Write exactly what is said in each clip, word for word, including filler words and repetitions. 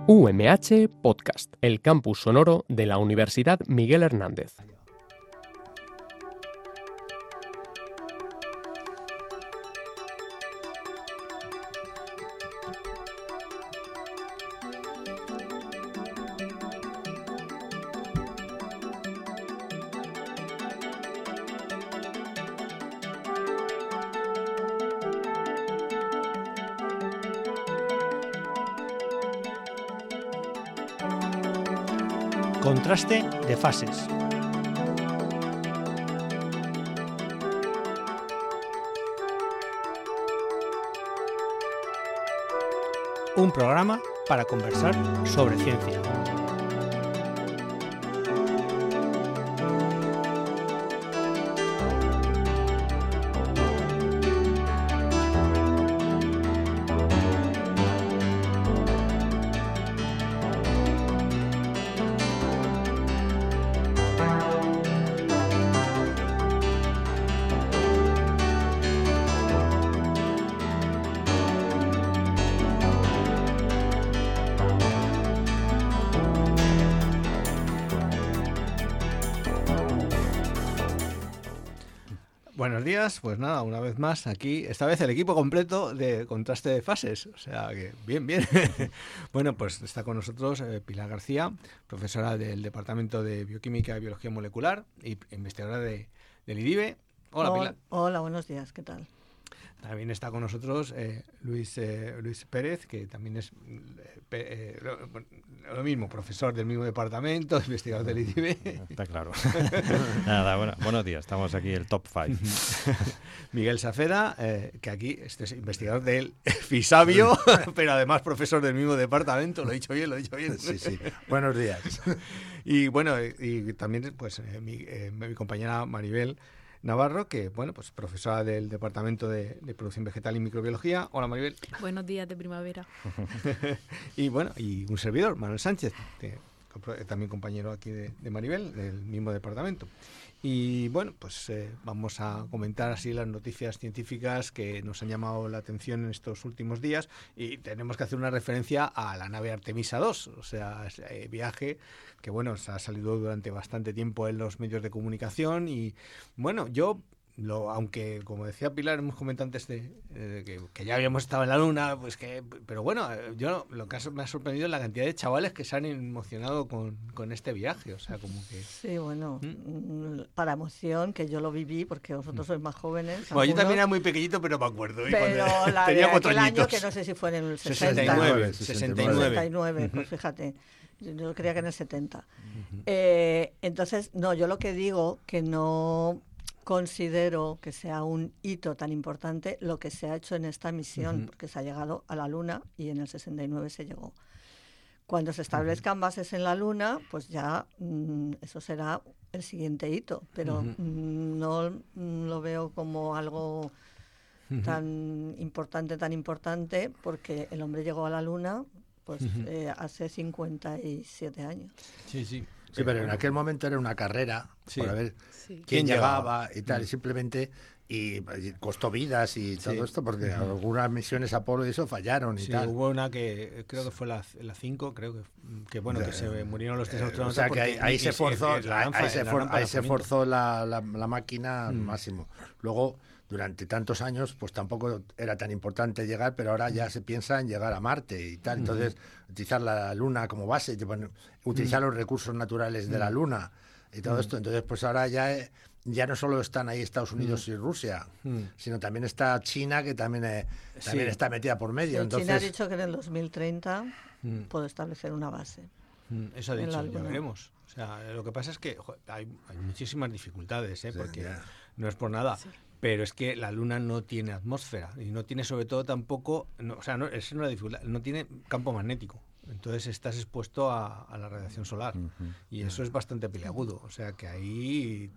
U M H Podcast, el campus sonoro de la Universidad Miguel Hernández. Contraste de fases. Un programa para conversar sobre ciencia. Buenos días, pues nada, una vez más aquí, esta vez el equipo completo de Contraste de Fases, o sea que bien, bien. Bueno, pues está con nosotros eh, Pilar García, profesora del Departamento de Bioquímica y Biología Molecular y investigadora de, del I D I B E. Hola, hola, Pilar. Hola, buenos días, ¿qué tal? También está con nosotros eh, Luis, eh, Luis Pérez, que también es eh, eh, lo, lo mismo, profesor del mismo departamento, investigador del I D I B E. Está claro. Nada, bueno, buenos días, estamos aquí el top five. Miguel Safeda, eh, que aquí este es investigador del FISABIO, pero además profesor del mismo departamento, lo he dicho bien, lo he dicho bien. Sí, sí. Buenos días. Y bueno, y también pues eh, mi, eh, mi compañera Maribel Navarro, que bueno, pues profesora del Departamento de, de Producción Vegetal y Microbiología. Hola, Maribel. Buenos días de primavera. Y bueno, y un servidor, Manuel Sánchez, que, también compañero aquí de, de Maribel, del mismo departamento. Y bueno, pues eh, vamos a comentar así las noticias científicas que nos han llamado la atención en estos últimos días, y tenemos que hacer una referencia a la nave Artemisa dos, o sea, ese viaje que bueno, se ha salido durante bastante tiempo en los medios de comunicación. Y bueno, yo Lo, aunque, como decía Pilar, hemos comentado antes de, eh, que, que ya habíamos estado en la Luna, pues que, pero bueno, yo lo que me ha sorprendido es la cantidad de chavales que se han emocionado con, con este viaje, o sea, como que... Sí, bueno, ¿Mm? para emoción, que yo lo viví, porque vosotros sois más jóvenes. Bueno, yo también era muy pequeñito, pero me acuerdo. ¿eh? Pero Cuando la tenía de cuatro aquel añitos. año, que no sé si fue en el sesenta y nueve. sesenta y nueve, sesenta y nueve, pues fíjate, yo, yo creía que en el setenta. Uh-huh. Eh, entonces, no, yo lo que digo, que no... considero que sea un hito tan importante lo que se ha hecho en esta misión, uh-huh. porque se ha llegado a la Luna y en el sesenta y nueve se llegó. Cuando se establezcan uh-huh. bases en la Luna, pues ya mmm, eso será el siguiente hito, pero uh-huh. mmm, no mmm, lo veo como algo uh-huh. tan importante, tan importante, porque el hombre llegó a la Luna pues uh-huh. eh, hace cincuenta y siete años. Sí, sí. Sí, pero en aquel momento era una carrera, sí, para ver sí. quién, ¿Quién llegaba, llegaba y tal, mm. y simplemente, y, y costó vidas y todo sí. esto, porque mm. algunas misiones Apolo y eso fallaron y sí, tal. Hubo una que creo que fue la cinco, creo que, que bueno, que se murieron los tres astronautas. O sea, que ahí, ahí se forzó, ahí, ahí se, for, ahí se forzó la, la, la máquina al mm. máximo. Luego, durante tantos años, pues tampoco era tan importante llegar, pero ahora ya se piensa en llegar a Marte y tal. Entonces, uh-huh. utilizar la Luna como base, bueno, utilizar uh-huh. los recursos naturales de uh-huh. la Luna y todo uh-huh. esto. Entonces, pues ahora ya, ya no solo están ahí Estados Unidos uh-huh. y Rusia, uh-huh. sino también está China, que también, eh, también sí. está metida por medio. Sí, Entonces, China ha dicho que en el dos mil treinta uh-huh. puede establecer una base. Uh-huh. Eso ha dicho, ya veremos. O sea, lo que pasa es que joder, hay, hay muchísimas dificultades, ¿eh? Sí, porque yeah. no es por nada. Sí. Pero es que la Luna no tiene atmósfera y no tiene, sobre todo, tampoco, no, o sea, no, es una dificultad, no tiene campo magnético. Entonces estás expuesto a, a la radiación solar uh-huh. y eso es bastante peliagudo. O sea que ahí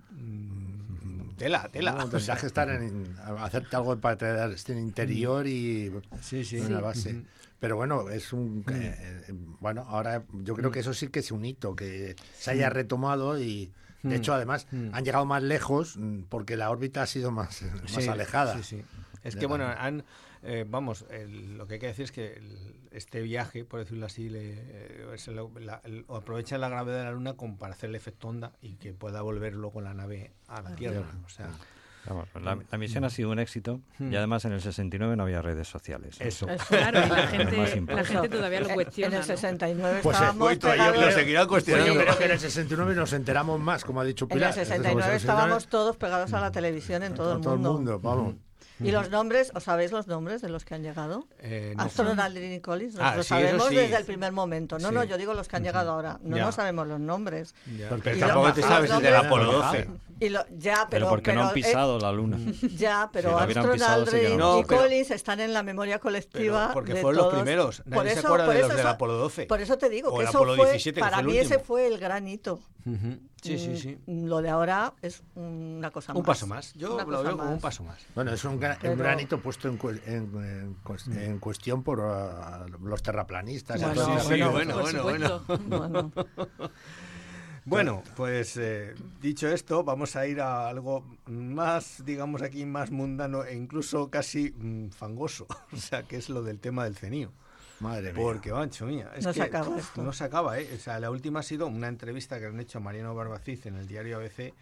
mmm, tela, tela. No, tendrás que estar en, hacerte algo para tener este interior y sí, sí. una base. Uh-huh. Pero bueno, es un eh, eh, bueno, ahora yo creo que eso sí que es un hito, que se haya retomado y de hecho, además, mm. han llegado más lejos porque la órbita ha sido más, más sí, alejada. Sí, sí. Es que, bueno, han, Eh, vamos, el, lo que hay que decir es que el, este viaje, por decirlo así, le, eh, es el, la, el, aprovecha la gravedad de la Luna como para hacer el efecto onda y que pueda volver luego la nave a la Tierra. O sea, Vamos, la, la misión ha sido un éxito y además en el sesenta y nueve no había redes sociales. Eso. Eso. Claro, y la gente, la gente todavía lo cuestiona. En el sesenta y nueve ¿no? estábamos Pues, pegados... lo seguirán cuestionando. Yo creo que en el sesenta y nueve nos enteramos más, como ha dicho Pilar. En el sesenta y nueve estábamos todos pegados a la televisión en todo el mundo. Todo el mundo, vamos. ¿Y los nombres? ¿Os sabéis los nombres de los que han llegado? Eh, no. Astronaut Aldrin y Collins, Ah, los sí, sabemos sí. desde el primer momento. No, Sí. no, yo digo los que han llegado ahora. No, Ya. no sabemos los nombres. Ya, Porque pero y tampoco lo- te los sabes el del nombres- Apolo doce. Y lo, ya, Pero pero, porque no han pero, eh, pisado la Luna. ya, pero Si lo hubieran Armstrong, pisado, sí que Aldrin no. y No, pero- Collins están en la memoria colectiva. Pero porque de fueron los todos. primeros. Nadie Por se eso- acuerda por de eso los del eso- Apolo doce. Por eso te digo O que el eso Apolo fue, diecisiete, que para fue el mí ese último. fue el gran hito. Ujú. Sí, sí, sí. Mm, Lo de ahora es una cosa más. Un paso más. Yo Una lo cosa veo como más. un paso más. Bueno, es un, gra- Pero- un granito puesto en, cu- en, en cues- en cuestión por uh, los terraplanistas. y Bueno, todo sí, eso. sí, bueno, bueno, por bueno, supuesto. bueno. Bueno, Bueno, pues eh, dicho esto, vamos a ir a algo más, digamos aquí, más mundano e incluso casi mm, fangoso. O sea, que es lo del tema del CENIO. Madre mía. Porque, mancho mía, es No que se acaba uf, esto. no se acaba, ¿eh? O sea, la última ha sido una entrevista que han hecho a Mariano Barbacid en el diario A B C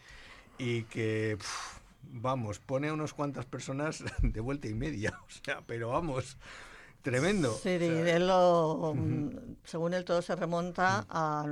y que, uf, vamos, pone a unas cuantas personas de vuelta y media. O sea, pero vamos, tremendo. sí, O sea, él lo, según él todo se remonta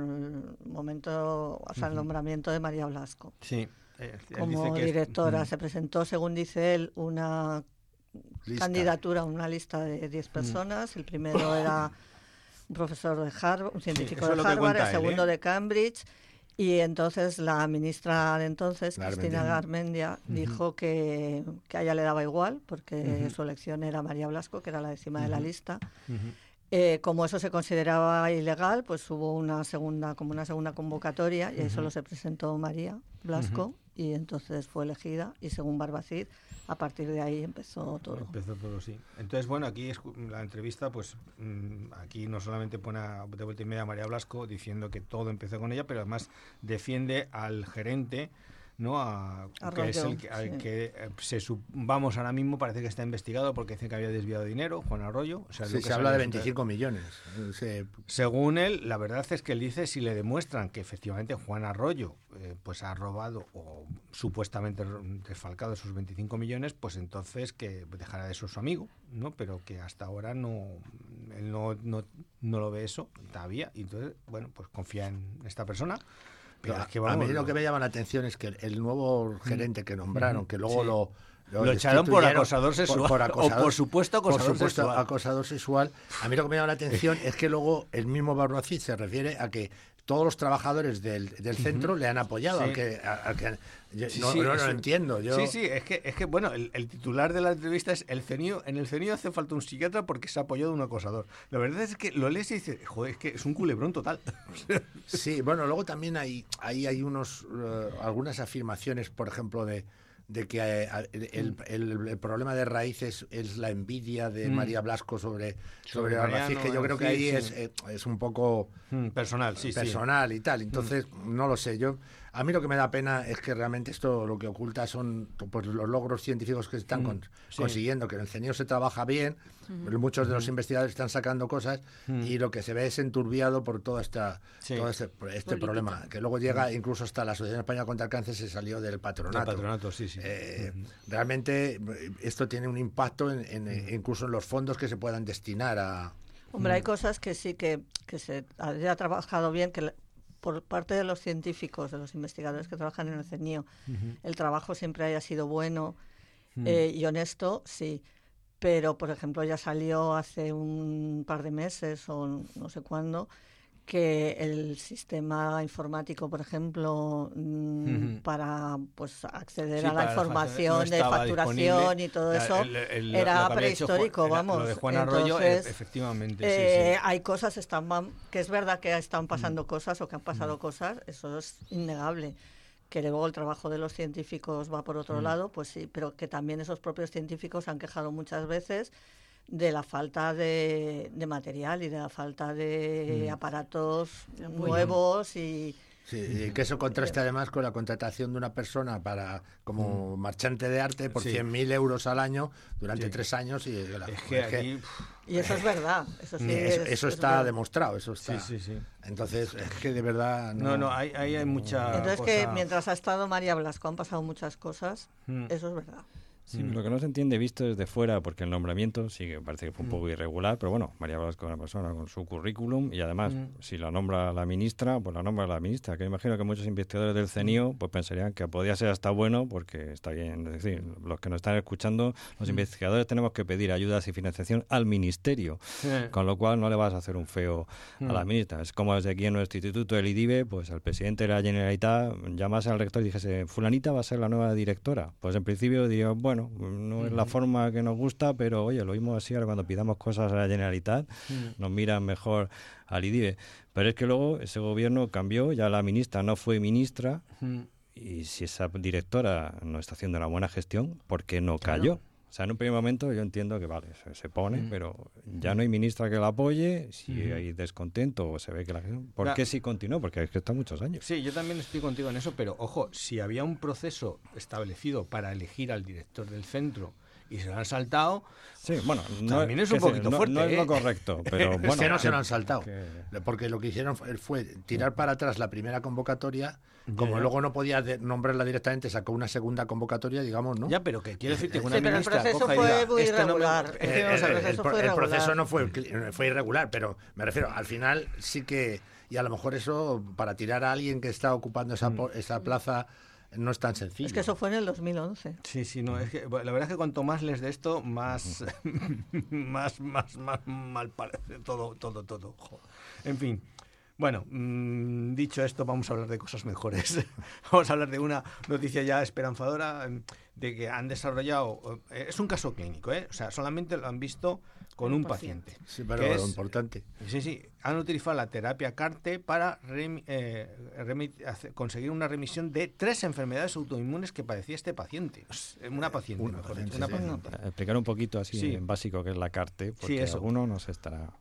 al momento, o sea, al nombramiento de María Blasco sí, eh, él como dice que es- directora. mm, Se presentó, según dice él, una Lista. candidatura, una lista de diez personas. El primero era un profesor de Harvard, un científico eso es de lo que Harvard, cuenta el él, segundo ¿eh? de Cambridge. Y entonces la ministra de entonces, Cristina Garmendia. Garmendia, dijo que, que a ella le daba igual, porque su elección era María Blasco, que era la décima de la lista. ujú. Eh, como eso se consideraba ilegal, pues hubo una segunda, como una segunda convocatoria, y ahí solo se presentó María Blasco, y entonces fue elegida, y según Barbacid, a partir de ahí empezó todo. Empezó todo, sí. Entonces, bueno, aquí escu- la entrevista, pues mm, aquí no solamente pone a- de vuelta y media a María Blasco diciendo que todo empezó con ella, pero además defiende al gerente, ¿no? A, que es el que, al Arroyo, sí. que eh, se sup- vamos ahora mismo, parece que está investigado porque dice que había desviado dinero, Juan Arroyo. O sea, es Sí, lo que se habla de sale en- veinticinco millones. Se- Según él, la verdad es que él dice si le demuestran que efectivamente Juan Arroyo eh, pues ha robado o supuestamente ro- desfalcado esos veinticinco millones, pues entonces que dejará de ser su amigo, ¿no? Pero que hasta ahora no él no, no, no lo ve eso todavía y entonces, bueno, pues confía en esta persona. Pero a, es que a vamos, mí lo que me llama la atención es que el, el nuevo gerente que nombraron, que luego Sí. lo... Lo echaron por destituyeron acosador sexual, o por supuesto acosador por supuesto sexual. acosador sexual. A mí lo que me llama la atención es que luego el mismo Barbacid se refiere a que todos los trabajadores del, del centro le han apoyado. Sí. Al que, a- al que- yo Sí, no, sí, no lo eso- entiendo. Yo, Sí, sí, es que, es que bueno, el, el titular de la entrevista es el CENIO, en el CENIO hace falta un psiquiatra porque se ha apoyado a un acosador. La verdad es que lo lees y dices, joder, es que es un culebrón total. Sí, bueno, luego también hay, ahí hay unos eh, algunas afirmaciones, por ejemplo, de, de que eh, el, el- el problema de raíz es, es la envidia de Mm. María Blasco sobre, Sobre sobre Barbacid, Mariano, que yo creo que ahí Barbacid, es, eh, es un poco Mm, Personal, sí, sí. personal y tal. Entonces, no lo sé. Yo a mí lo que me da pena es que realmente esto lo que oculta son pues, los logros científicos que están Mm, con- sí. consiguiendo, que en el CENIO se trabaja bien, pero muchos de los investigadores están sacando cosas y lo que se ve es enturbiado por toda esta, Sí. todo este, este Política. problema, que luego llega incluso hasta la Asociación Española contra el Cáncer, se salió del El patronato. patronato, sí, sí. Eh, Realmente eh, esto tiene un impacto en, en- incluso en los fondos que se puedan destinar a... Hombre, hay cosas que sí que, que se haya trabajado bien, que la- por parte de los científicos, de los investigadores que trabajan en el CENIO, el trabajo siempre haya sido bueno eh, y honesto, sí. Pero, por ejemplo, ya salió hace un par de meses o no sé cuándo que el sistema informático, por ejemplo, mm, Ujú. para pues acceder Sí, a la para la información factura- no de estaba facturación disponible. y todo La- eso el- el- lo era que había hecho prehistórico, Juan- era- vamos. Lo de Juan Arroyo, e- Entonces, efectivamente, eh, sí, sí. hay cosas, están, van- que es verdad que están pasando cosas o que han pasado cosas, eso es innegable. Que luego el trabajo de los científicos va por otro lado, pues sí, pero que también esos propios científicos han quejado muchas veces de la falta de, de material y de la falta de aparatos De apoyo. nuevos y, Sí, y que eso contraste además con la contratación de una persona para como mm. marchante de arte por sí. cien mil euros al año durante sí. tres años. Y, la, es que es que, aquí... y eso es verdad. Eso, sí eso, es, eso es está verdad. demostrado. Eso está. Sí, sí, sí. Entonces, es que de verdad... No, no, no hay, hay, hay mucha Entonces cosa... que mientras ha estado María Blasco han pasado muchas cosas, mm. eso es verdad. Sí, mm. Lo que no se entiende visto desde fuera, porque el nombramiento sí que parece que fue un mm. poco irregular, pero bueno, María Blasco es una persona con su currículum y además, mm. si la nombra la ministra, pues la nombra la ministra, que imagino que muchos investigadores del C E N I O pues pensarían que podía ser hasta bueno, porque está bien, es decir, los que nos están escuchando, los mm. investigadores tenemos que pedir ayudas y financiación al ministerio, sí. con lo cual no le vas a hacer un feo mm. a la ministra. Es como desde aquí en nuestro instituto, el I D I B E, pues al presidente de la Generalitat llamase al rector y dijese, fulanita va a ser la nueva directora. Pues en principio diría, bueno, no es la forma que nos gusta, pero oye, lo oímos así, ahora cuando pidamos cosas a la Generalitat mm. nos miran mejor al I D I B E. Pero es que luego ese gobierno cambió, ya la ministra no fue ministra mm. y si esa directora no está haciendo una buena gestión, ¿por qué no cayó? Claro. O sea, en un primer momento yo entiendo que vale, se, se pone, mm. pero ya no hay ministra que la apoye, si mm. hay descontento o se ve que la gestión... ¿Por la... qué sí continuó? Porque es que está muchos años. Sí, yo también estoy contigo en eso, pero ojo, si había un proceso establecido para elegir al director del centro y se lo han saltado, sí, bueno, no, también es un poquito no, fuerte. No ¿eh? es lo correcto, pero bueno. Es que no se lo han que, saltado, que... porque lo que hicieron fue, fue tirar para atrás la primera convocatoria, como ya, luego no podía de, nombrarla directamente, sacó una segunda convocatoria, digamos, ¿no? Ya, pero que quiero decirte que una sí, pero ministra el proceso coja fue y diga, muy este irregular. No me... eh, este el, no el, el, fue el proceso no fue, fue irregular, pero me refiero, al final sí que, y a lo mejor eso, para tirar a alguien que está ocupando esa, mm. esa plaza... no es tan sencillo. Es que eso fue en el dos mil once. Sí, sí, no, es que la verdad es que cuanto más les de esto, más más, más, más mal parece todo, todo, todo. Joder. En fin, bueno, mmm, dicho esto, vamos a hablar de cosas mejores. Vamos a hablar de una noticia ya esperanzadora, de que han desarrollado, eh, es un caso clínico, ¿eh? O sea, solamente lo han visto con un paciente. paciente. Sí, pero es, importante. Sí, sí, han utilizado la terapia CAR-T para rem, eh, rem, hacer, conseguir una remisión de tres enfermedades autoinmunes que padecía este paciente. Una paciente, una mejor paciente, una sí. paciente. Para explicar un poquito así sí. en básico qué es la CAR-T, porque sí, eso. alguno no se estará...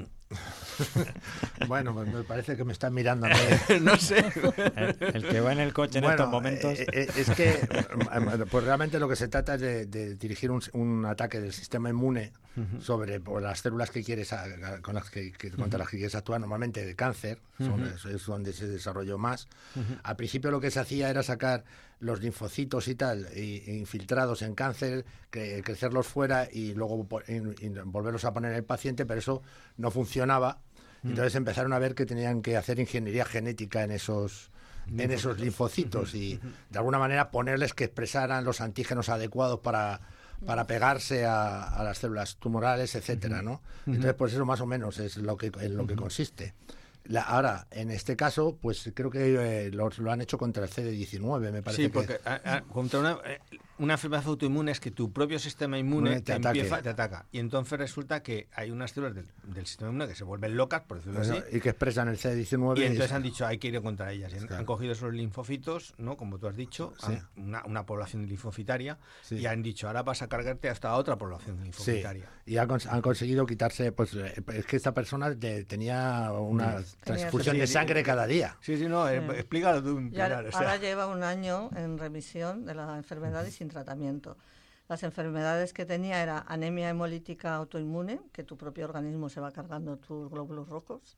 Bueno, pues me parece que me están mirando a mí. No sé. El, el que va en el coche en bueno, estos momentos. Eh, eh, es que pues realmente lo que se trata es de, de dirigir un, un ataque del sistema inmune uh-huh. sobre por las células que quieres a, con las que, que contra uh-huh. las que quieres actuar, normalmente de cáncer, son, uh-huh. es, es donde se desarrolló más. Uh-huh. Al principio lo que se hacía era sacar los linfocitos y tal, y, e infiltrados en cáncer, que, crecerlos fuera y luego y, y volverlos a poner en el paciente, pero eso no funcionaba. Mm. Entonces empezaron a ver que tenían que hacer ingeniería genética en esos en esos linfocitos y de alguna manera ponerles que expresaran los antígenos adecuados para para pegarse a, a las células tumorales, etcétera, ¿no? Entonces, pues eso más o menos es lo que en lo que consiste. La, ahora, en este caso, pues creo que eh, lo, lo han hecho contra el C D diecinueve, me parece. Sí, que... porque a, a, contra una, eh, una enfermedad autoinmune es que tu propio sistema inmune te, te, empieza, te ataca. Y entonces resulta que hay unas células del, del sistema inmune que se vuelven locas, por decirlo bueno, así. Y que expresan el C D diecinueve. Y entonces y... han dicho, hay que ir contra ellas. Y han, claro. han cogido esos linfocitos, ¿no? Como tú has dicho, sí. una, una población linfofitaria, sí. y han dicho, ahora vas a cargarte hasta otra población linfofitaria. Sí. Y han, han conseguido quitarse, pues es que esta persona de, tenía una sí. transfusión sí, de sangre cada día. Sí, sí, no, sí. Eh, explícalo tú. Pilar, o sea. Ahora lleva un año en remisión de la enfermedad y sin tratamiento. Las enfermedades que tenía era anemia hemolítica autoinmune, que tu propio organismo se va cargando tus glóbulos rojos,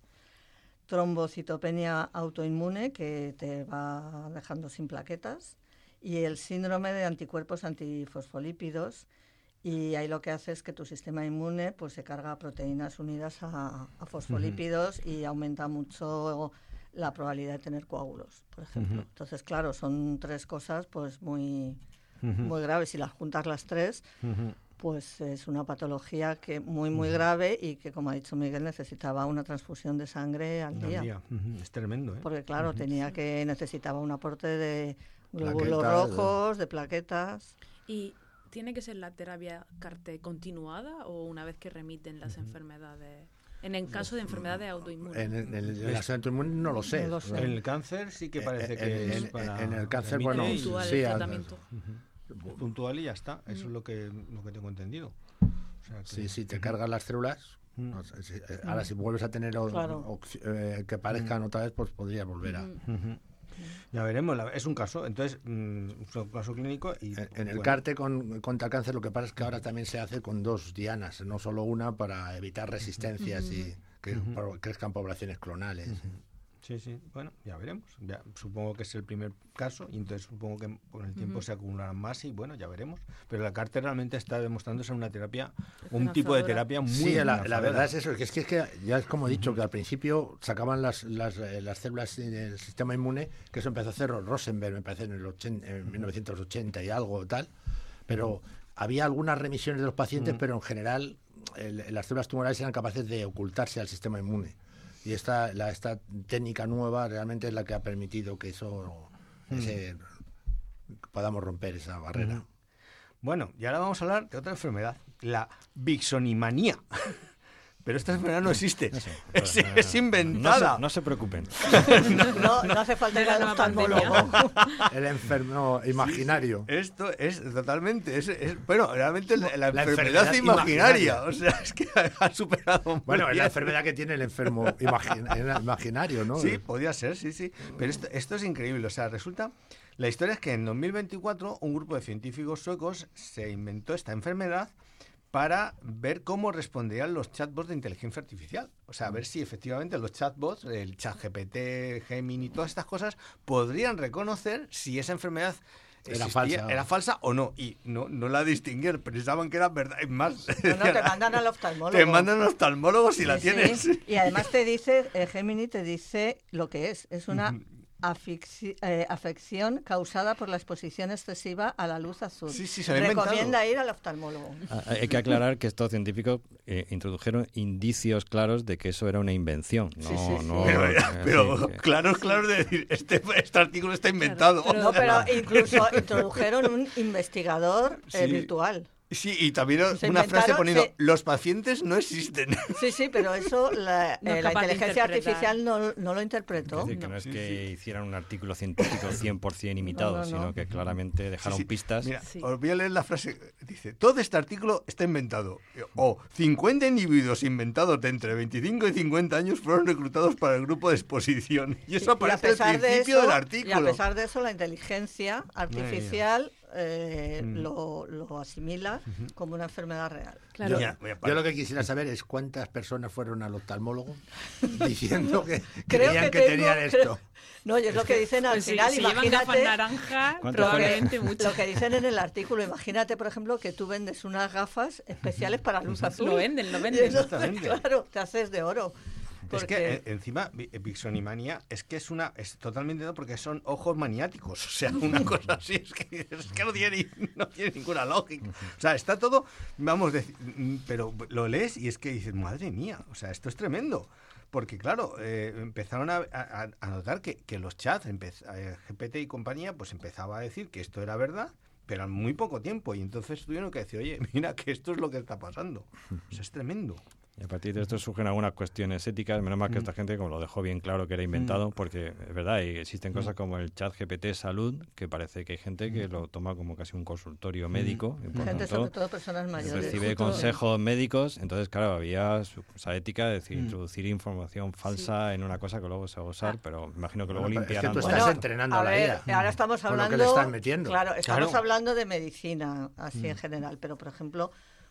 trombocitopenia autoinmune, que te va dejando sin plaquetas, y el síndrome de anticuerpos antifosfolípidos, y ahí lo que hace es que tu sistema inmune pues se carga proteínas unidas a, a fosfolípidos uh-huh. y aumenta mucho la probabilidad de tener coágulos, por ejemplo. Uh-huh. Entonces, claro, son tres cosas pues muy... Uh-huh. muy graves. Si las juntas las tres, uh-huh. pues es una patología que muy, muy uh-huh. grave y que, como ha dicho Miguel, necesitaba una transfusión de sangre al día. día. Uh-huh. Es tremendo, ¿eh? Porque, claro, uh-huh. tenía que necesitaba un aporte de Plaquetas, glóbulos rojos, de plaquetas. ¿Y tiene que ser la terapia CAR-T continuada o una vez que remiten las uh-huh. enfermedades? En el caso de enfermedades autoinmunes. En, en, en, en las autoinmunes no lo sé. No lo sé. En el cáncer sí que parece en, que en, es en, para... En el cáncer, remite bueno, puntual sí. El tratamiento. Uh-huh. Puntual y ya está. Eso uh-huh. es lo que, lo que tengo entendido. O sea, que... Sí, sí, te cargas las células. Mm. No sé, si, eh, ahora, si vuelves a tener o, Claro. o, eh, que parezcan Mm. otra vez, pues podrías volver a. Uh-huh. Ya veremos, la- es un caso, entonces, mm, es un caso clínico. Y, En, en el bueno, CAR-T con, contra cáncer, lo que pasa es que ahora también se hace con dos dianas, no solo una, para evitar resistencias y que Ujú. po- crezcan poblaciones clonales. Sí, sí, bueno, ya veremos. Ya, supongo que es el primer caso y entonces supongo que con el tiempo Ujú. se acumularán más y bueno, ya veremos. Pero la CAR-T realmente está demostrando ser una terapia, un Esperanzadora. tipo de terapia muy Sí, la, la esperanzadora. verdad es eso, que es que, es que ya es como he dicho, que al principio sacaban las, las, eh, las células del sistema inmune, que eso empezó a hacer Rosenberg, me parece, en, el ochenta, en mil novecientos ochenta y algo tal, pero había algunas remisiones de los pacientes, Mm. pero en general el- las células tumorales eran capaces de ocultarse al sistema inmune. Y esta, la, esta técnica nueva realmente es la que ha permitido que eso ese, podamos romper esa barrera. Ujú. Bueno, y ahora vamos a hablar de otra enfermedad, la Vixonimanía. Pero esta enfermedad no existe, No sé, es, no, no, es no, inventada. No se, no se preocupen. No, no hace falta ir De la al nueva oftalmólogo. El enfermo imaginario. Esto es totalmente, es, es- bueno, realmente la, la La enfermedad, enfermedad imaginaria, imaginaria. o sea, es que ha superado muy Bueno, es bien. la enfermedad que tiene el enfermo imagin- imaginario, ¿no? Sí, podía ser, sí, sí. Pero esto, esto es increíble. O sea, resulta. La historia es que en dos mil veinticuatro un grupo de científicos suecos se inventó esta enfermedad para ver cómo respondían los chatbots de inteligencia artificial. O sea, a ver si efectivamente los chatbots, el ChatGPT, Gemini, todas estas cosas, podrían reconocer si esa enfermedad Era existía- falsa. era falsa o no. Y no, no la distinguieron, pensaban que era verdad. Es más, No, no, te mandan al oftalmólogo. te mandan al oftalmólogo si la Sí, tienes. sí. Y además te dice, eh, Gemini te dice lo que es. Es una afixi- eh, afección causada por la exposición excesiva a la luz azul. Sí, sí, se lo ha inventado. Recomienda ir al oftalmólogo. Ah, Hay que aclarar que estos científicos eh, introdujeron indicios claros de que eso era una invención. No, Sí, sí, sí. no, Pero, eh, pero sí, que- claro, claro de decir, este, este artículo está inventado. pero- No, pero incluso introdujeron un investigador eh, Sí. virtual. Sí, y también Se una frase inventaron- poniendo, se- los pacientes no existen. Sí, sí, pero eso la, No es eh, la capaz de inteligencia interpretar. artificial no, no lo Es interpretó. decir, que no es Sí, que hicieran un artículo científico cien por ciento imitado, No, no, no. sino que claramente dejaron Sí, sí. pistas. Mira, Sí. os voy a leer la frase. Dice, todo este artículo está inventado. O cincuenta individuos inventados de entre veinticinco y cincuenta años fueron reclutados para el grupo de exposición. Y eso Sí, y a aparece al pesar de principio eso- del Y a artículo. pesar de eso, la inteligencia artificial eh, Mm. lo, lo asimila como una enfermedad real. Claro. Yo, Ya, voy a yo parar. lo que quisiera saber es cuántas personas fueron al oftalmólogo diciendo que Creo creían que, tengo- tenían creo- esto. No, y es lo que dicen al Pues si, final. si llevan gafas imagínate naranja, ¿Cuántas probablemente mucho. lo que dicen en el artículo. Imagínate, por ejemplo, que tú vendes unas gafas especiales para luz azul. Lo venden, lo Y venden. entonces, Exactamente. claro, te haces de oro. Es que Porque- eh, encima Vi- Vixonimania es que es una es totalmente no porque son ojos maniáticos, o sea, una cosa así es que, es que no, tiene, ni- no tiene ninguna lógica. O sea, está todo, vamos, de- mm, pero lo lees y es que dices, madre mía, o sea, esto es tremendo. Porque claro, eh, empezaron a, a- a notar que, que los chats, empez- eh, G P T y compañía, pues empezaba a decir que esto era verdad, pero en muy poco tiempo. Y entonces tuvieron que decir, oye, mira que esto es lo que está pasando. O sea, es tremendo. Y a partir de esto surgen algunas cuestiones éticas, menos mal que esta gente como lo dejó bien claro que era inventado, porque es verdad, y existen cosas como el chat G P T Salud, que parece que hay gente que lo toma como casi un consultorio médico, y por gente, tanto, sobre todo personas mayores. recibe justo- consejos médicos, entonces claro, había su, esa ética de decir, introducir información falsa en una cosa que luego se va a usar, pero me imagino que luego Bueno, pero es que limpiarán. tú todo. estás Bueno, entrenando a a la ver, I A. ahora estamos Con lo que hablando, le estás metiendo. claro, estamos Claro. hablando de medicina, así en general, pero por ejemplo,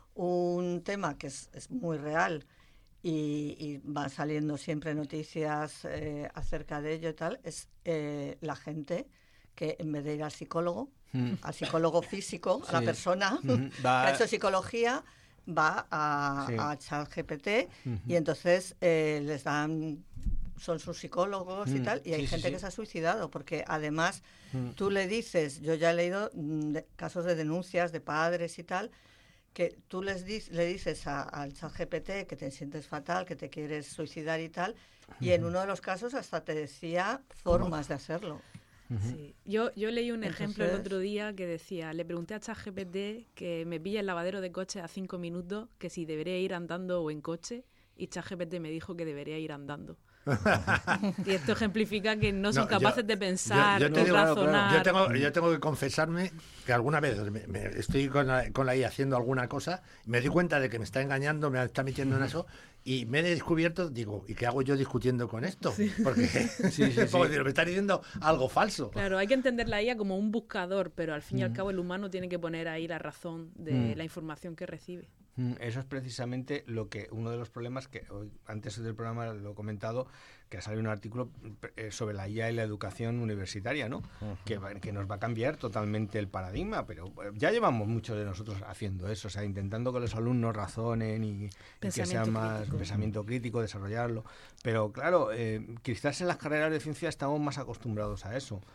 un tema que es, es muy real y, y van saliendo siempre noticias eh, acerca de ello y tal, es eh, la gente que en vez de ir al psicólogo, Mm. al psicólogo físico, a la Sí. persona Ujú. que Va- ha hecho psicología, va a, Sí. a ChatGPT Ujú. y entonces eh, les dan, son sus psicólogos y Mm, tal, y hay sí, sí, gente sí. que se ha suicidado, porque además Mm. tú le dices, yo ya he leído mm, de- casos de denuncias de padres y tal, que tú les di- le dices a- al ChatGPT que te sientes fatal, que te quieres suicidar y tal, y en uno de los casos hasta te decía formas de hacerlo. Sí. Yo, yo leí un ejemplo el Entonces- otro día que decía, le pregunté a ChatGPT que me pilla el lavadero de coche a cinco minutos, que si debería ir andando o en coche, y ChatGPT me dijo que debería ir andando. Y esto ejemplifica que no son No, capaces yo- de pensar, yo- yo te de digo, claro, razonar. Yo tengo, yo tengo que confesarme que alguna vez me- me- estoy con la, con la I A haciendo alguna cosa, me doy cuenta de que me está engañando, me está metiendo en eso, y me he descubierto, digo, ¿y qué hago yo discutiendo con esto? Porque sí, sí. porque digo, me está diciendo algo falso. Claro, hay que entender la I A como un buscador, pero al fin y al cabo el humano tiene que poner ahí la razón de Mm. la información que recibe. Mm, Eso es precisamente lo que uno de los problemas que hoy, antes del programa lo he comentado, que ha salido un artículo eh, sobre la I A y la educación universitaria, ¿no? Uh-huh. que, va- que nos va a cambiar totalmente el paradigma, pero eh, ya llevamos muchos de nosotros haciendo eso, o sea, intentando que los alumnos razonen y, y que sea más crítico. pensamiento crítico, desarrollarlo. Pero claro, eh, quizás en las carreras de ciencia estamos más acostumbrados a eso.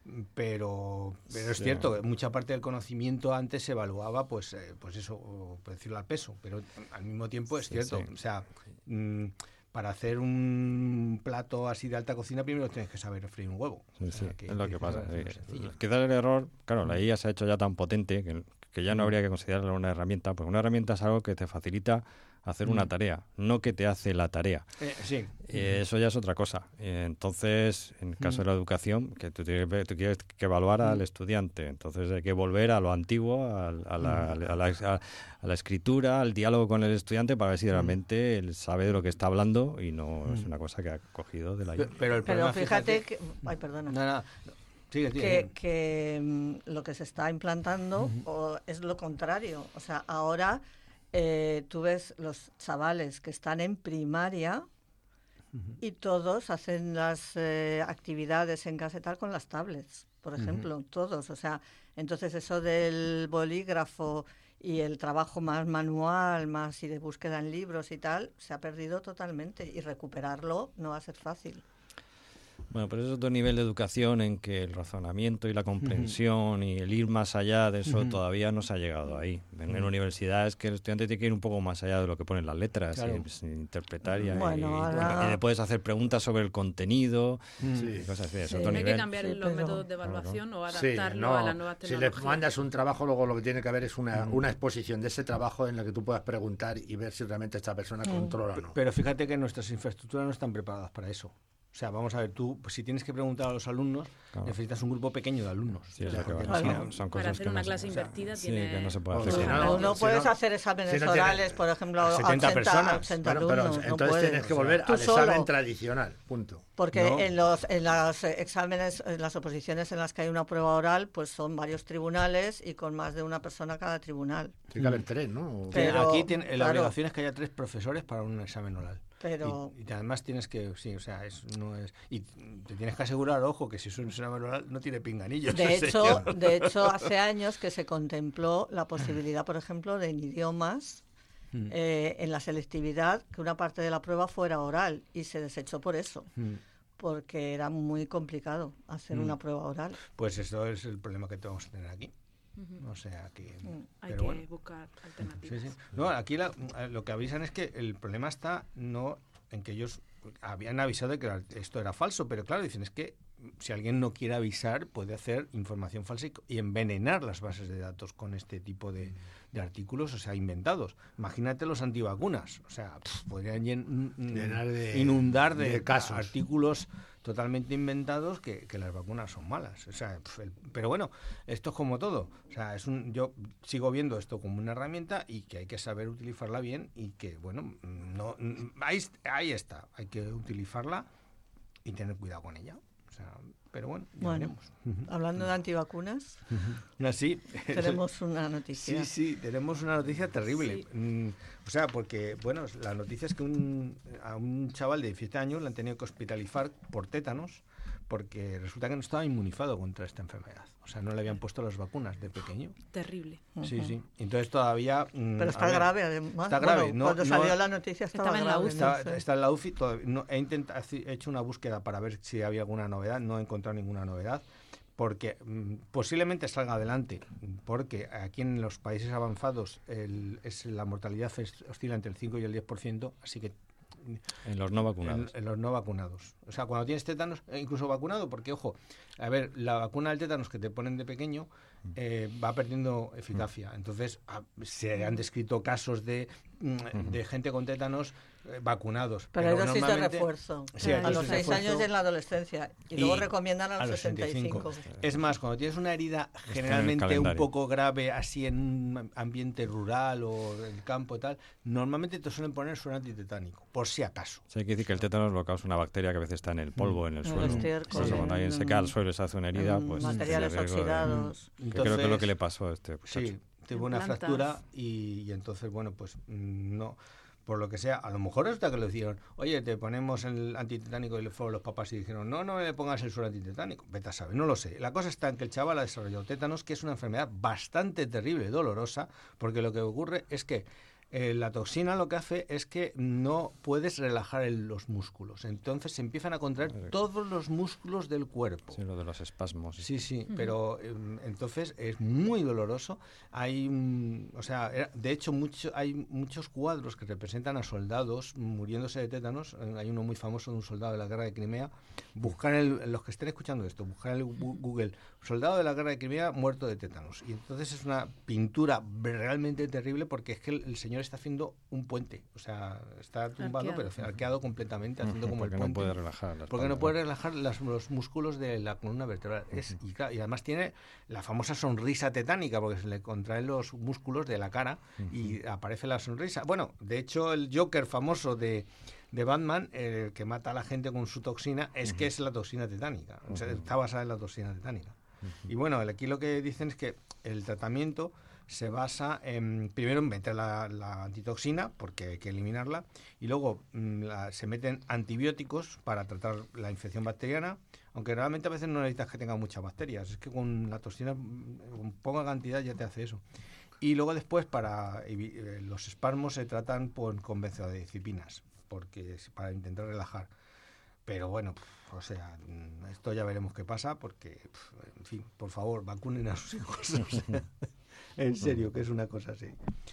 Pero, pero es Sí. cierto que mucha parte del conocimiento antes se evaluaba, pues, eh, pues eso, o, por decirlo al peso, pero al mismo tiempo es Sí, cierto, sí. o sea, mm, para hacer un plato así de alta cocina primero tienes que saber freír un huevo. Sí, O sea, sí, que- es lo que que pasa. es muy eh, sencillo. Quizás el error, claro, la I A se ha hecho ya tan potente que, que ya no habría que considerarla una herramienta, porque una herramienta es algo que te facilita hacer una Mm. tarea, no que te hace la tarea. Eh, sí. Eh, eso ya es otra cosa. Eh, entonces, en el caso de la educación, que tú, tienes, tú quieres que evaluar al estudiante, entonces hay que volver a lo antiguo, al- a, la, a, la, a- a la escritura, al diálogo con el estudiante para ver si realmente él sabe de lo que está hablando y no es una cosa que ha cogido de la I A. Pe- Pero, el Pero problema, fíjate que... Ay, perdona. No, no, no. Sigue, sigue. que, que mm, lo que se está implantando o es lo contrario. O sea, ahora eh, tú ves los chavales que están en primaria y todos hacen las eh, actividades en casa y tal con las tablets, por ejemplo, todos. O sea, entonces eso del bolígrafo y el trabajo más manual, más y de búsqueda en libros y tal, se ha perdido totalmente y recuperarlo no va a ser fácil. Bueno, pero es otro nivel de educación en que el razonamiento y la comprensión y el ir más allá de eso todavía no se ha llegado ahí. En la universidad es que el estudiante tiene que ir un poco más allá de lo que ponen las letras, Claro. y, pues, interpretar y, Bueno, y- ahora- y le puedes hacer preguntas sobre el contenido Sí. y cosas así. Es Sí. otro Hay nivel. que cambiar Sí, los pero- métodos de evaluación o Sí, adaptarlo no, a las nuevas si tecnologías. le mandas un trabajo, luego lo que tiene que haber es una, una exposición de ese trabajo en la que tú puedas preguntar y ver si realmente esta persona controla o no. Pero fíjate que nuestras infraestructuras no están preparadas para eso. O sea, vamos a ver, tú, pues, si tienes que preguntar a los alumnos, Claro. necesitas un grupo pequeño de alumnos. Sí, es O sea, lo que porque va. si Claro. no- Son Para cosas hacer que una no se- clase o sea, invertida sí, tiene... que no se puede O hacer. si sin- no, No, no si puedes no- hacer exámenes si no tiene- orales, por ejemplo, a setenta ochenta, personas. ochenta Bueno, pero alumnos. no entonces puedes. tienes que volver Tú al examen solo. tradicional, punto. Porque No. en los en los eh, exámenes, en las oposiciones en las que hay una prueba oral, pues son varios tribunales y con más de una persona cada tribunal. Tiene que haber tres, ¿no? O- Que Pero, aquí tiene, la claro. obligación es que haya tres profesores para un examen oral. Pero Y, y además tienes que, sí, o sea, es, no es, y te tienes que asegurar, ojo, que si es un examen oral no tiene pinganillos. de ese hecho, señor. de hecho hace años que se contempló la posibilidad, por ejemplo, de en idiomas Mm. eh, en la selectividad que una parte de la prueba fuera oral y se desechó por eso, Mm. porque era muy complicado hacer Mm. una prueba oral. Pues eso es el problema que vamos a tener aquí. Ujú. O sea que... Hay pero que bueno. buscar Sí, alternativas. sí. No, aquí la- lo que avisan es que el problema está no en que ellos habían avisado de que era- esto era falso, pero claro, dicen es que si alguien no quiere avisar puede hacer información falsa y, y envenenar las bases de datos con este tipo de, de artículos, o sea, inventados. Imagínate los antivacunas, o sea, pf, podrían llen- Llenar de- inundar de, de casos. artículos totalmente inventados que, que las vacunas son malas. O sea, pf, el- pero bueno, esto es como todo. O sea, es un, yo sigo viendo esto como una herramienta y que hay que saber utilizarla bien y que, bueno, no, ahí, ahí está. Hay que utilizarla y tener cuidado con ella. O sea, pero bueno, ya Bueno, veremos. hablando de antivacunas, Así. tenemos una noticia. Sí, sí, tenemos una noticia terrible. Sí. Mm, o sea, porque, bueno, la noticia es que un, a un chaval de diecisiete años le han tenido que hospitalizar por tétanos porque resulta que no estaba inmunizado contra esta enfermedad. O sea, no le habían puesto las vacunas de pequeño. Terrible. Sí, sí. Entonces todavía... mm, Pero a está ver, grave, además. Está grave. Bueno, no, cuando no- salió la noticia estaba, Estaba en la grave. U C I. no Está, sé. está en la U C I, todavía no, he, intentado, he hecho una búsqueda para ver si había alguna novedad, no he encontrado ninguna novedad, porque mm, posiblemente salga adelante, porque aquí en los países avanzados el, es, la mortalidad es- oscila entre el cinco y el diez por ciento, así que En los no en, vacunados. en los no vacunados. O sea, cuando tienes tétanos, eh, incluso vacunado, porque ojo, a ver, la vacuna del tétanos que te ponen de pequeño eh, va perdiendo eficacia. Entonces, ah, se han descrito casos de, mm, de gente con tétanos eh, vacunados. Pero, pero hay dosis de refuerzo. Sí, a los seis años y en la adolescencia. Y, y luego recomiendan a los, a los sesenta y cinco. Es más, cuando tienes una herida generalmente un poco grave, así en un ambiente rural o en el campo y tal, normalmente te suelen poner suero antitetánico, por si acaso. Sí, hay que decir que el tétanos lo causa una bacteria que a veces está en el polvo, en el suelo. Estiércol, por eso cuando alguien se cae al suelo y se hace una herida, pues... Materiales oxidados. De, que creo que es lo que le pasó a este muchacho. Sí, tuvo una plantas. fractura y, y entonces, bueno, pues no... Por lo que sea, a lo mejor resulta que le dijeron, oye, te ponemos el antitetánico, y le fueron los papás y dijeron, no, no le pongas el suero antitetánico. Vete a saber, no lo sé. La cosa está en que el chaval ha desarrollado tétanos, que es una enfermedad bastante terrible y dolorosa, porque lo que ocurre es que eh, la toxina lo que hace es que no puedes relajar el, los músculos. Entonces se empiezan a contraer todos los músculos del cuerpo. Sí, lo de los espasmos. Sí, sí, uh-huh. pero eh, entonces es muy doloroso. Hay, um, o sea, era, de hecho, mucho, hay muchos cuadros que representan a soldados muriéndose de tétanos. Hay uno muy famoso de un soldado de la guerra de Crimea. Buscar, el, los que estén escuchando esto, buscar en Google, soldado de la guerra de Crimea muerto de tétanos. Y entonces es una pintura realmente terrible porque es que el, el señor está haciendo un puente, o sea, está tumbado, arqueado. pero arqueado completamente, haciendo uh-huh, como el puente. No puede relajar las porque no puede relajar las, los músculos de la columna vertebral. Uh-huh. Es, y, claro, y además tiene la famosa sonrisa tetánica, porque se le contraen los músculos de la cara uh-huh. y aparece la sonrisa. Bueno, de hecho, el Joker famoso de, de Batman, el que mata a la gente con su toxina, es uh-huh. que es la toxina tetánica. O sea, uh-huh. está basada en la toxina tetánica. Uh-huh. Y bueno, aquí lo que dicen es que el tratamiento se basa en, primero, en meter la, la antitoxina, porque hay que eliminarla, y luego la, se meten antibióticos para tratar la infección bacteriana, aunque realmente a veces no necesitas que tenga muchas bacterias, es que con la toxina, con poca cantidad ya te hace eso. Y luego después, para eh, los espasmos se tratan por, con benzodiazepinas, porque para intentar relajar. Pero bueno, pff, o sea, esto ya veremos qué pasa, porque, pff, en fin, por favor, vacunen a sus hijos. O sea, en serio, que es una cosa así.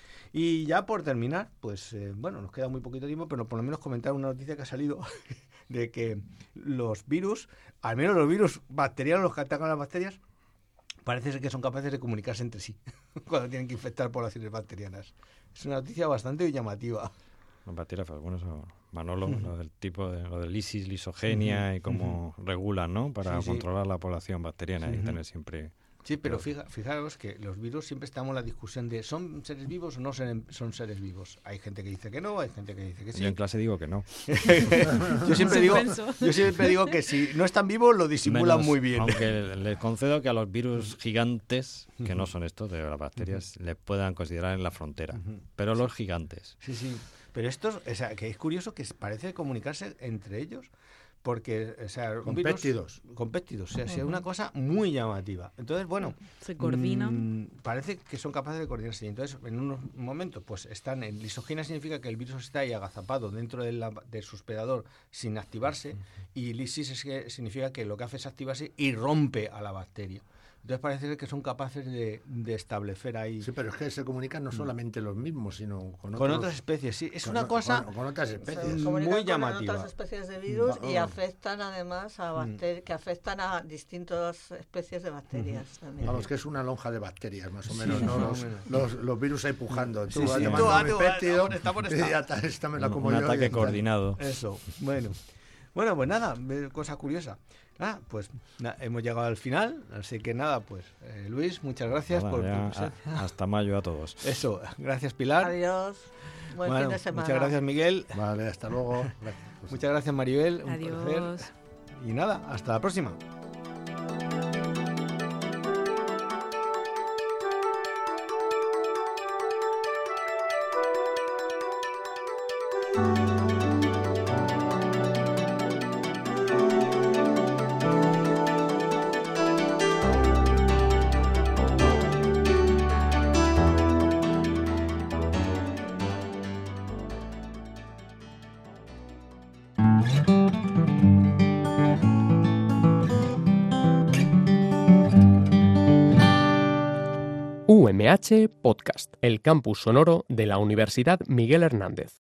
Y ya por terminar, pues eh, bueno, nos queda muy poquito tiempo, pero por lo menos comentar una noticia que ha salido de que los virus, al menos los virus bacterianos, los que atacan a las bacterias, parece ser que son capaces de comunicarse entre sí cuando tienen que infectar poblaciones bacterianas. Es una noticia bastante llamativa. Las bacterias, bueno, eso, Manolo, uh-huh. lo del tipo de, lo del lisis, lisogenia uh-huh. y cómo uh-huh. regulan, ¿no? Para sí, controlar sí. la población bacteriana uh-huh. y tener siempre... Sí, pero fija, fijaros que los virus siempre estamos en la discusión de ¿son seres vivos o no son, son seres vivos? Hay gente que dice que no, hay gente que dice que sí. Yo en clase digo que no. yo, siempre digo, yo siempre digo que si no están vivos lo disimulan Menos, muy bien. Aunque les concedo que a los virus gigantes, que no son estos de las bacterias, uh-huh. les puedan considerar en la frontera. Uh-huh. Pero los gigantes. Sí, sí. Pero estos, o sea, que es curioso que parece comunicarse entre ellos. Porque, o sea, con péptidos. Con péptidos, o sea, uh-huh. es una cosa muy llamativa. Entonces, bueno, se coordinan. Mmm, parece que son capaces de coordinarse. Entonces, en unos momentos, pues están en lisogenia, significa que el virus está ahí agazapado dentro de, la, de su hospedador sin activarse, uh-huh. y lisis es que significa que lo que hace es activarse y rompe a la bacteria. Entonces parece que son capaces de, de establecer ahí... Sí, pero es que se comunican no solamente los mismos, sino con, con otros, otras especies. Sí, es con, una cosa... Con, con otras especies. Se muy llamativa. Con otras especies de virus y afectan además a bacterias, mm. que afectan a distintas especies de bacterias uh-huh. también. Vamos, que es una lonja de bacterias, más o menos, sí, ¿no? Los, los, los virus ahí pujando. Tú sí, vas sí, tomando tú, mi tú, péptido está por y ya está, esta me la como un yo. Un ataque coordinado. Eso, bueno. Bueno, pues nada, cosa curiosa. Ah, pues na, hemos llegado al final, así que nada, pues eh, Luis, muchas gracias nada, por ya, tu presencia. A, hasta mayo a todos. Eso, gracias Pilar. Adiós, buen bueno, fin de semana. Muchas gracias Miguel. Vale, hasta luego. Gracias. Muchas gracias Maribel, un Adiós. placer. Y nada, hasta la próxima. U M H Podcast, el campus sonoro de la Universidad Miguel Hernández.